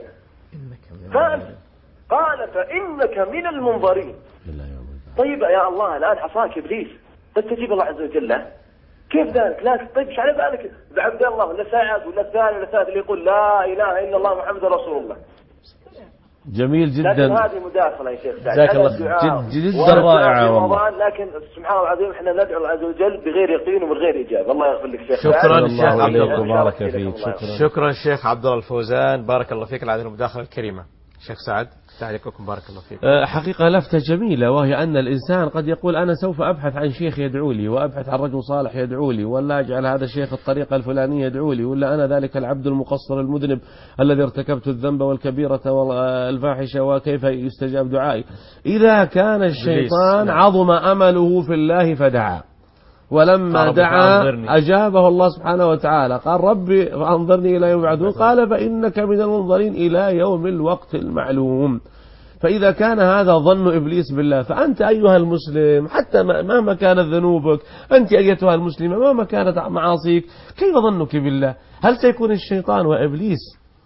قال فإنك من المنظرين. طيب يا الله الآن عصاك إبليس تستجيب الله عز وجل له، كيف ذلك؟ لا طيب ايش على بالك بعبد الله ولا سعد ولا الثاني ولا الثالث اللي يقول لا إله إلا الله محمد رسول الله؟ جميل جدا. لكن هذه مداخلة يا شيخ سعد، جزاك الله جدا رائعة والله. لكن سبحان الله العظيم احنا ندعو الله عز وجل بغير يقين ومن غير إجابة. الله يغفر لك شيخ. شكرا الشيخ عبد الله، بارك فيك. شكرا الشيخ عبد الله الفوزان، بارك الله فيك على هذه المداخلة الكريمة. شيخ سعد تعليقكم بارك الله فيك. حقيقة لفتة جميلة، وهي أن الإنسان قد يقول أنا سوف أبحث عن شيخ يدعو لي، وأبحث عن رجل صالح يدعو لي، ولا أجعل هذا الشيخ الطريقة الفلانية يدعو لي، ولا أنا ذلك العبد المقصر المذنب الذي ارتكبت الذنب والكبيرة والفاحشة وكيف يستجاب دعائي. إذا كان الشيطان عظم أمله في الله فدعا، ولما دعا أجابه الله سبحانه وتعالى، قال ربي أنظرني إلى يوم يبعثون، قال فإنك من المنظرين إلى يوم الوقت المعلوم. فإذا كان هذا ظن إبليس بالله، فأنت أيها المسلم حتى مهما كانت ذنوبك، أنت أيتها المسلمة مهما كانت معاصيك، كيف ظنك بالله؟ هل سيكون الشيطان وإبليس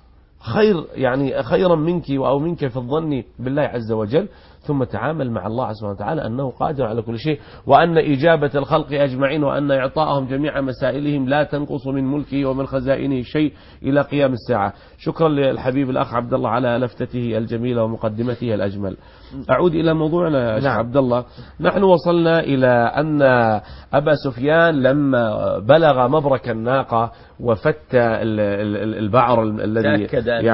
خيرا منك أو منك في الظن بالله عز وجل؟ ثم تعامل مع الله سبحانه وتعالى أنه قادر على كل شيء، وأن إجابة الخلق أجمعين وأن إعطاءهم جميع مسائلهم لا تنقص من ملكه ومن خزائنه شيء إلى قيام الساعة. شكرا للحبيب الأخ عبد الله على لفتته الجميلة ومقدمته الأجمل. أعود إلى موضوعنا يا عبد الله. نحن وصلنا إلى أن أبا سفيان لما بلغ مبرك الناقة وفت البعر الذي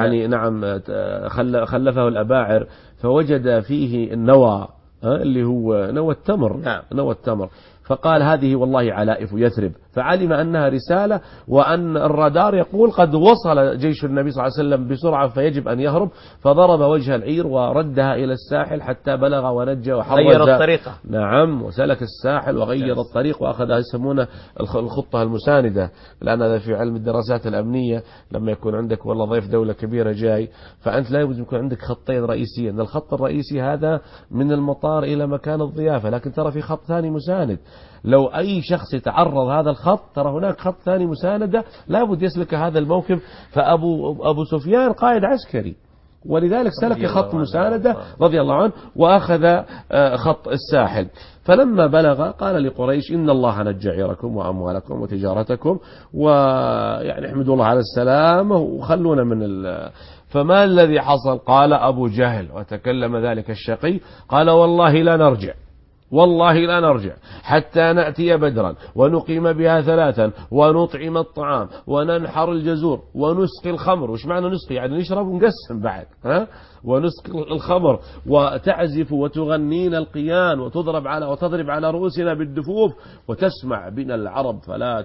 خلفه الأباعر، فوجد فيه النوى اللي هو نوى التمر. نوى التمر، فقال هذه والله علائف يثرب، فعلم أنها رسالة وأن الرادار يقول قد وصل جيش النبي صلى الله عليه وسلم بسرعة فيجب أن يهرب، فضرب وجه العير وردها إلى الساحل حتى بلغ ونجى وحرز. غير الطريقة. نعم، وسلك الساحل وغير الطريق وأخذ يسمونه الخطة المساندة، لأن هذا في علم الدراسات الأمنية لما يكون عندك والله ضيف دولة كبيرة جاي، فأنت لا يجب يكون عندك خطين رئيسيين. الخط الرئيسي هذا من المطار إلى مكان الضيافة، لكن ترى في خط ثاني مساند. لو أي شخص يتعرض هذا الخط ترى هناك خط ثاني مساندة لابد يسلك هذا الموقف. فأبو سفيان قائد عسكري، ولذلك سلك خط مساندة رضي الله عنه وأخذ خط الساحل. فلما بلغ قال لقريش إن الله نجى عيركم وأموالكم وتجارتكم، ويعني احمدوا الله على السلام وخلونا من فما الذي حصل؟ قال أبو جهل، وتكلم ذلك الشقي، قال والله لا نرجع، والله لا نرجع حتى نأتي بدرا ونقيم بها 3 ونطعم الطعام وننحر الجزور ونسقي الخمر. وش معنى نسقي؟ يعني نشرب ونقسم بعد، ونسقي الخمر وتعزف وتغنين القيان وتضرب على رؤوسنا بالدفوف وتسمع بنا العرب فلا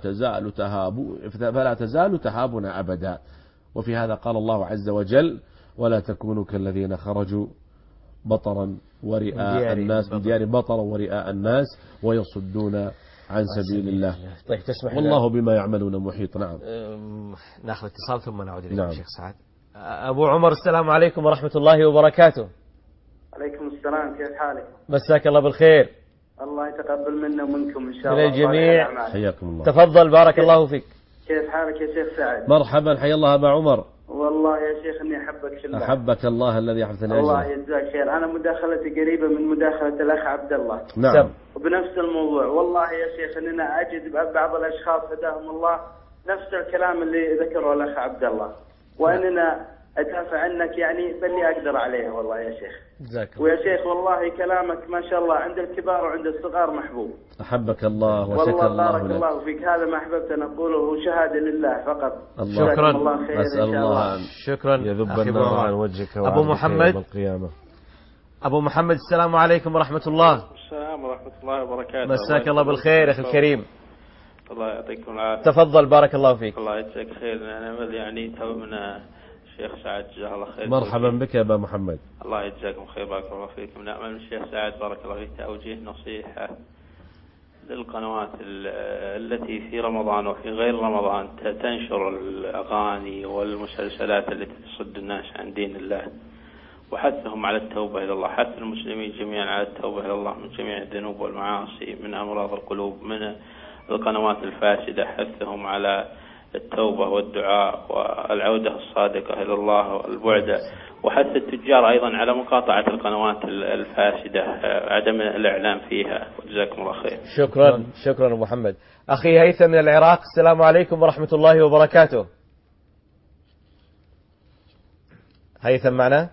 تزال تهابنا أبدا. وفي هذا قال الله عز وجل ولا تكونوا كالذين خرجوا بطرا ورئاء الناس من ديار بطرا ورئاء الناس ويصدون عن سبيل الله. طيب تسمح والله بما يعملون محيط. نعم. ناخذ اتصال ثم نعود إليك. شيخ سعد. أبو عمر السلام عليكم ورحمة الله وبركاته. عليكم السلام، كيف حالك؟ مساك الله بالخير. الله يتقبل منا ومنكم إن شاء الله. الجميع حياكم الله. تفضل بارك الله فيك. كيف حالك يا شيخ سعد؟ مرحبا، حيا الله أبا عمر. والله يا شيخ اني احبك في الله. احبك الله الذي احببتني. الله يجزاك خير. انا مداخلتي قريبه من مداخله الاخ عبد الله. نعم. وبنفس الموضوع. والله يا شيخ اننا اجد بعض الاشخاص هداهم الله نفس الكلام اللي ذكره الاخ عبد الله، واننا ادافع عنك يعني باللي اقدر عليه والله يا شيخ. جزاك الله. ويا شيخ والله كلامك ما شاء الله عند الكبار وعند الصغار محبوب. احبك الله وشكر الله لك. والله بارك الله فيك. هذا ما احببت ان اقوله شهاده لله فقط. شكرا. الله خير أسأل الله شكرا. يذب النار عن وجهك أبو محمد القيامة. أبو محمد السلام عليكم ورحمة الله. السلام ورحمة الله وبركاته. مساك الله بالخير أخي الكريم. الله يعطيكم العافية. تفضل بارك الله فيك. الله يجزاك خير. أنا يعني تونا الشيخ سعد جزاه الله خير. مرحبا بك يا أبا محمد. الله يجزاكم خير، بارك الله فيكم. نأمل من الشيخ سعد بارك الله فيك توجيه نصيحة للقنوات التي في رمضان وفي غير رمضان تنشر الأغاني والمسلسلات التي تصد الناس عن دين الله، وحثهم على التوبة إلى الله، حث المسلمين جميعا على التوبة إلى الله من جميع الذنوب والمعاصي، من أمراض القلوب، من القنوات الفاسدة، حثهم على التوبة والدعاء والعودة الصادقة إلى الله والبعد، وحث التجار أيضا على مقاطعة القنوات الفاسدة، عدم الإعلام فيها. وجزاكم الله خير. شكرا محمد. أخي هيثم من العراق، السلام عليكم ورحمة الله وبركاته. هيثم معنا؟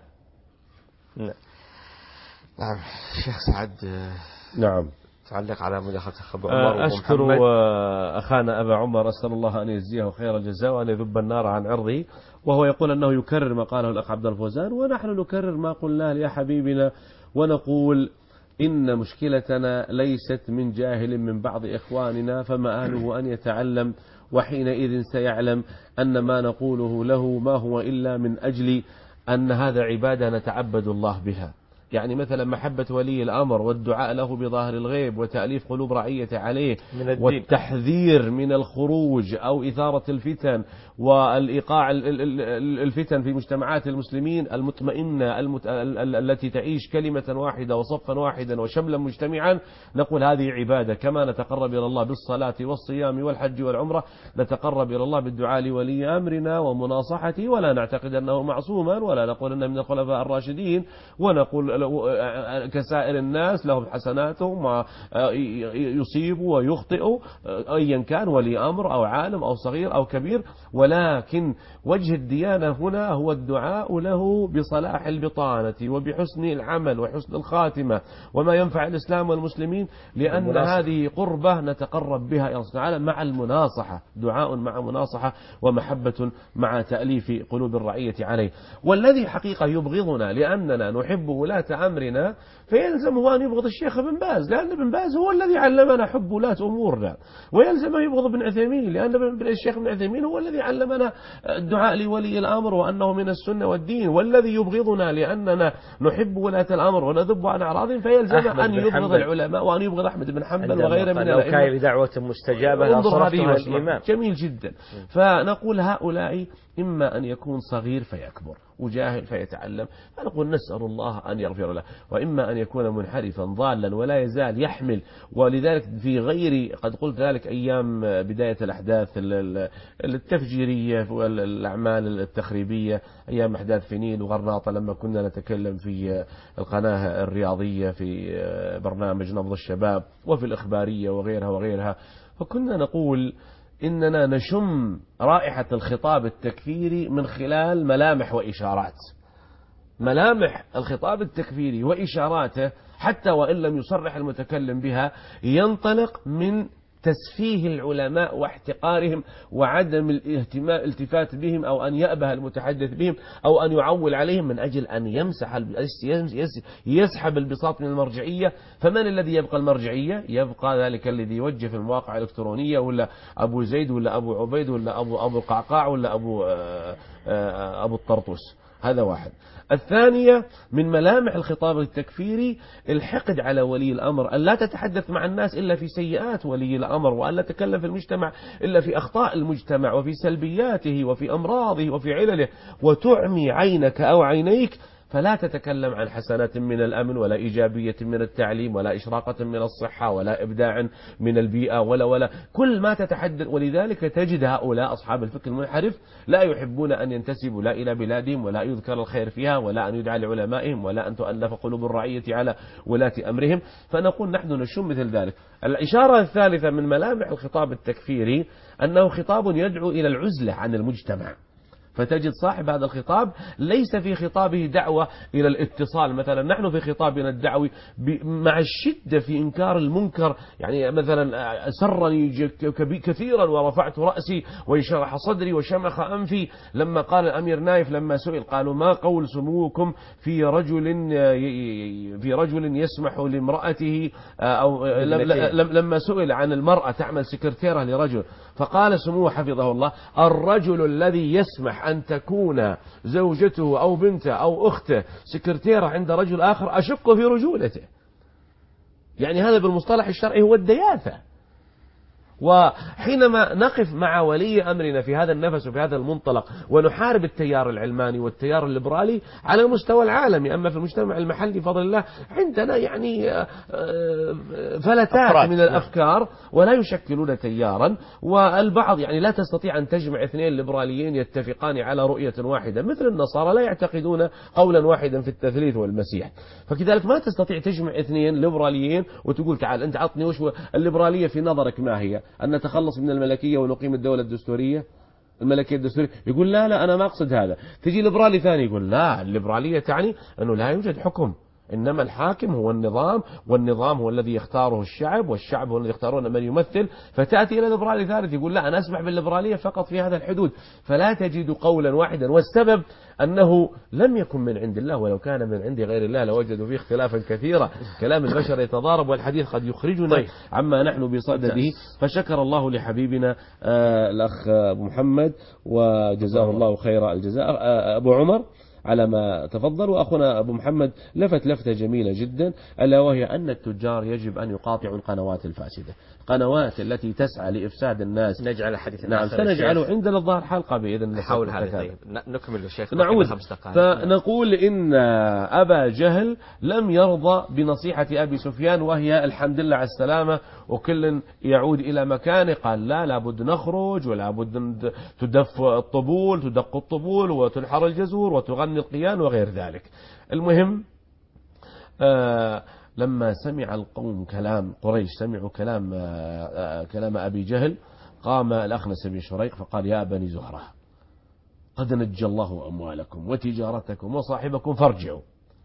نعم شيخ سعد. نعم تعلق على مداخلة أبو عمر. أشكر أخانا أبا عمر، أسأل الله أن يجزيه خير الجزاء وأن يذب النار عن عرضه، وهو يقول أنه يكرر ما قاله الأخ عبد الفوزان، ونحن نكرر ما قلناه يا حبيبنا، ونقول إن مشكلتنا ليست من جاهل من بعض إخواننا، فمآله أن يتعلم، وحينئذ سيعلم أن ما نقوله له ما هو إلا من أجل أن هذا عبادة نتعبد الله بها. يعني مثلا محبة ولي الأمر والدعاء له بظاهر الغيب وتأليف قلوب رعية عليه والتحذير من الخروج أو إثارة الفتن والإيقاع الفتن في مجتمعات المسلمين المطمئنة التي تعيش كلمة واحدة وصفا واحدا وشملا مجتمعا. نقول هذه عبادة، كما نتقرب إلى الله بالصلاة والصيام والحج والعمرة، نتقرب إلى الله بالدعاء لولي أمرنا ومناصحته، ولا نعتقد أنه معصوما، ولا نقول أنه من الخلفاء الراشدين، ونقول كسائر الناس لهم حسناتهم يصيبوا ويخطئوا أيا كان ولي أمر أو عالم أو صغير أو كبير، ولكن وجه الديانة هنا هو الدعاء له بصلاح البطانة وبحسن العمل وحسن الخاتمة وما ينفع الإسلام والمسلمين، لأن هذه قربة نتقرب بها إلى الله تعالى مع المناصحة، دعاء مع مناصحة ومحبة مع تأليف قلوب الرعية عليه. والذي حقيقة يبغضنا لأننا نحب ولاة أمرنا فيلزمه أن يبغض الشيخ بن باز، لأن ابن باز هو الذي علمنا حب ولاة أمورنا، ويلزم أن يبغض ابن عثيمين، لأن الشيخ ابن عثيمين هو الذي علمنا الدعاء لولي الأمر وأنه من السنة والدين. والذي يبغضنا لأننا نحب ولاة الأمر ونذب عن أعراضهم فيلزم أن يبغض العلماء وأن يبغض أحمد بن حنبل وغيره من الأئمة. لو كان لدعوة مستجابة انظر الإمام جميل جدا. فنقول هؤلاء إما أن يكون صغير فيكبر وجاهل فيتعلم، فنقول نسأل الله أن يغفر له، وإما أن يكون منحرفا ضالا ولا يزال يحمل. ولذلك في غير قد قلت ذلك أيام بداية الأحداث التفجيرية والأعمال التخريبية، أيام أحداث فنين وغرناطة، لما كنا نتكلم في القناة الرياضية في برنامج نبض الشباب وفي الإخبارية وغيرها، فكنا نقول إننا نشم رائحة الخطاب التكفيري من خلال ملامح وإشارات. ملامح الخطاب التكفيري وإشاراته حتى وإن لم يصرح المتكلم بها ينطلق من تسفيه العلماء واحتقارهم وعدم الالتفات بهم، أو أن يأبه المتحدث بهم، أو أن يعول عليهم من أجل أن يسحب البساط من المرجعية. فمن الذي يبقى المرجعية؟ يبقى ذلك الذي يوجه في المواقع الإلكترونية، ولا أبو زيد ولا أبو عبيد ولا أبو القعقاع ولا أبو الطرطوس. هذا واحد. الثانية من ملامح الخطاب التكفيري الحقد على ولي الأمر، أن لا تتحدث مع الناس إلا في سيئات ولي الأمر، وأن لا تتكلم في المجتمع إلا في أخطاء المجتمع وفي سلبياته وفي أمراضه وفي علله، وتعمي عينك أو عينيك فلا تتكلم عن حسنات من الأمن ولا إيجابية من التعليم ولا إشراقة من الصحة ولا إبداع من البيئة ولا كل ما تتحدث. ولذلك تجد هؤلاء أصحاب الفكر المنحرف لا يحبون أن ينتسبوا لا إلى بلادهم ولا يذكر الخير فيها ولا أن يدعى لعلمائهم ولا أن تؤلف قلوب الرعية على ولاة أمرهم. فنقول نحن نشم مثل ذلك. الإشارة الثالثة من ملامح الخطاب التكفيري أنه خطاب يدعو إلى العزلة عن المجتمع. فتجد صاحب هذا الخطاب ليس في خطابه دعوة إلى الاتصال. مثلا نحن في خطابنا الدعوي مع الشدة في إنكار المنكر، يعني مثلا سرني كثيرا ورفعت رأسي وانشرح صدري وشمخ أنفي لما قال الأمير نايف لما سئل قالوا ما قول سموكم في رجل يسمح لامرأته، أو لما سئل عن المرأة تعمل سكرتيرة لرجل فقال سموه حفظه الله الرجل الذي يسمح أن تكون زوجته أو بنته أو أخته سكرتيرة عند رجل آخر أشك في رجولته. يعني هذا بالمصطلح الشرعي هو الدياثة. وحينما نقف مع ولي أمرنا في هذا النفس وفي هذا المنطلق ونحارب التيار العلماني والتيار الليبرالي على المستوى العالمي، أما في المجتمع المحلي بفضل الله عندنا يعني فلتات من الأفكار ولا يشكلون تيارا. والبعض يعني لا تستطيع أن تجمع اثنين ليبراليين يتفقان على رؤية واحدة، مثل النصارى لا يعتقدون قولا واحدا في التثليث والمسيح، فكذلك ما تستطيع تجمع اثنين ليبراليين وتقول تعال أنت عطني وش الليبرالية في نظرك ما هي؟ أن نتخلص من الملكية ونقيم الدولة الدستورية، الملكية الدستورية. يقول لا أنا ما أقصد هذا. تجي ليبرالي ثاني يقول لا، الليبرالية تعني أنه لا يوجد حكم، إنما الحاكم هو النظام، والنظام هو الذي يختاره الشعب، والشعب هو الذي يختارون من يمثل. فتأتي إلى ليبرالي ثالث يقول لا أنا أسمح بالليبرالية فقط في هذا الحدود. فلا تجد قولا واحدا، والسبب أنه لم يكن من عند الله، ولو كان من عند غير الله لوجدوا فيه اختلافا كثيرا. كلام البشر يتضارب والحديث قد يخرجنا عما نحن بصدده. فشكر الله لحبيبنا الأخ أبو محمد وجزاه الله خير الجزاء أبو عمر على ما تفضل. وأخونا أبو محمد لفت لفتة جميلة جدا، ألا وهي أن التجار يجب أن يقاطعوا القنوات الفاسدة، القنوات التي تسعى لإفساد الناس. نجعل حديثنا نعم سنجعله عندنا الظاهر حلقة بإذن الله حول هذا. طيب نكمل الشيخ. نعود فنقول إن أبا جهل لم يرضى بنصيحة أبي سفيان، وهي الحمد لله على السلامة وكل يعود إلى مكانه. قال لا لابد نخرج، ولا بد تدق الطبول وتنحر الجزور وتغني القيان وغير ذلك. المهم لما سمع القوم كلام قريش، سمعوا كلام أبي جهل، قام الأخنس بن شريق فقال يا بني زهرة قد نجى الله أموالكم وتجارتكم وصاحبكم فارجعوا.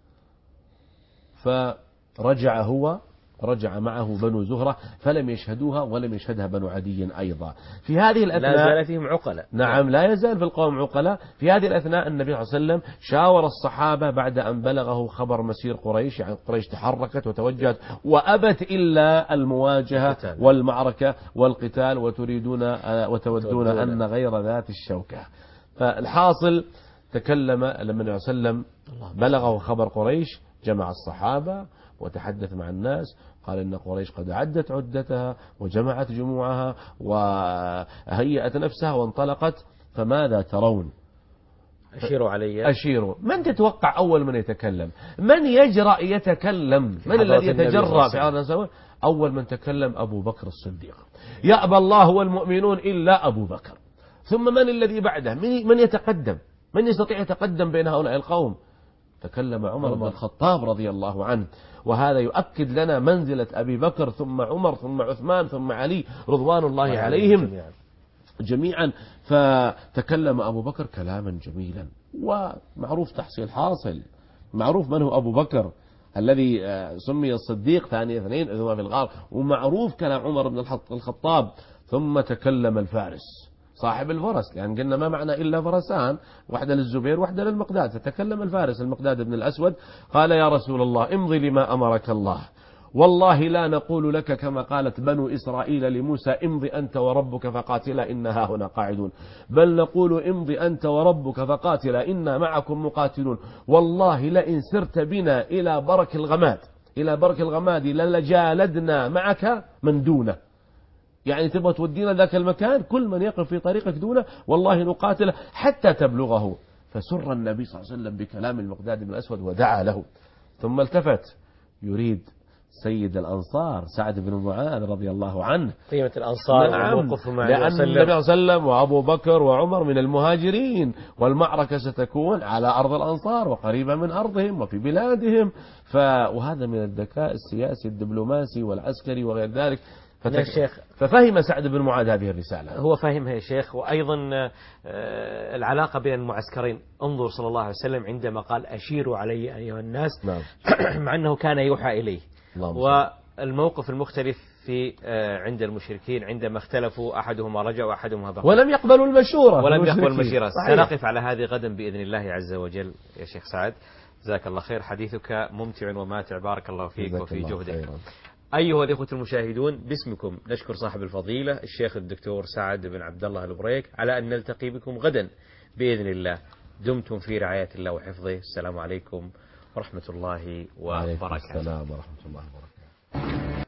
فرجع هو، رجع معه بنو زهرة، فلم يشهدوها ولم يشهدها بنو عدي أيضا. في هذه الأثناء لا زال فيهم عقلاء. نعم لا يزال في القوم عقلاء. في هذه الأثناء النبي صلى الله عليه وسلم شاور الصحابة بعد أن بلغه خبر مسير قريش، يعني قريش تحركت وتوجهت وأبت إلا المواجهة والمعركة والقتال، وتودون أن غير ذات الشوكة. فالحاصل تكلم لما النبي صلى الله عليه وسلم بلغه خبر قريش، جمع الصحابة وتحدث مع الناس، قال إن قريش قد عدت عدتها وجمعت جموعها وهيأت نفسها وانطلقت، فماذا ترون؟ أشيروا علي. أشيروا. من تتوقع أول من يتكلم؟ من يجرأ يتكلم؟ من الذي يتجرأ في هذا الزمن؟ أول من تكلم أبو بكر الصديق. يأبى الله والمؤمنون إلا أبو بكر. ثم من الذي بعده؟ من يتقدم؟ من يستطيع يتقدم بين هؤلاء القوم؟ تكلم عمر بن الخطاب رضي الله عنه، وهذا يؤكد لنا منزلة أبي بكر ثم عمر ثم عثمان ثم علي رضوان الله عليهم جميعا. فتكلم أبو بكر كلاما جميلا، ومعروف تحصيل حاصل، معروف من هو أبو بكر الذي سمي الصديق ثاني اثنين إذ هو في الغار، ومعروف كلام عمر بن الخطاب. ثم تكلم الفارس صاحب الفرس، لأن قلنا ما معنى إلا فرسان، واحدة للزبير واحدة للمقداد. فتكلم الفارس المقداد بن الأسود قال يا رسول الله امضي لما أمرك الله، والله لا نقول لك كما قالت بنو إسرائيل لموسى امضي أنت وربك فقاتلا إنها هنا قاعدون، بل نقول امضي أنت وربك فقاتلا إنا معكم مقاتلون، والله لئن سرت بنا إلى برك الغماد للجالدنا معك من دونه. يعني تبغى تودينا ذاك المكان، كل من يقف في طريقك دونه والله نقاتله حتى تبلغه. فسر النبي صلى الله عليه وسلم بكلام المقداد بن الأسود ودعا له، ثم التفت يريد سيد الأنصار سعد بن معاذ رضي الله عنه. قيمة الأنصار. نعم، لأن النبي صلى الله عليه وسلم وأبو بكر وعمر من المهاجرين، والمعركة ستكون على أرض الأنصار وقريبة من أرضهم وفي بلادهم. وهذا من الذكاء السياسي الدبلوماسي والعسكري وغير ذلك. ففهم سعد بن معاذ هذه الرسالة. هو فهمها يا شيخ. وأيضا العلاقة بين المعسكرين، انظر صلى الله عليه وسلم عندما قال أشيروا علي أيها الناس، نعم. مع أنه كان يوحى إليه. والموقف المختلف في عند المشركين عندما اختلفوا، أحدهما رجع وأحدهما بقى، ولم يقبلوا المشورة. سنقف على هذه غدا بإذن الله عز وجل يا شيخ سعد. جزاك الله خير، حديثك ممتع وماتع، بارك الله فيك وفي جهدك. أيها الإخوة المشاهدون، باسمكم نشكر صاحب الفضيلة الشيخ الدكتور سعد بن عبد الله البريك على أن نلتقي بكم غدا بإذن الله. دمتم في رعاية الله وحفظه. السلام عليكم ورحمة الله وبركاته. السلام ورحمة الله وبركاته.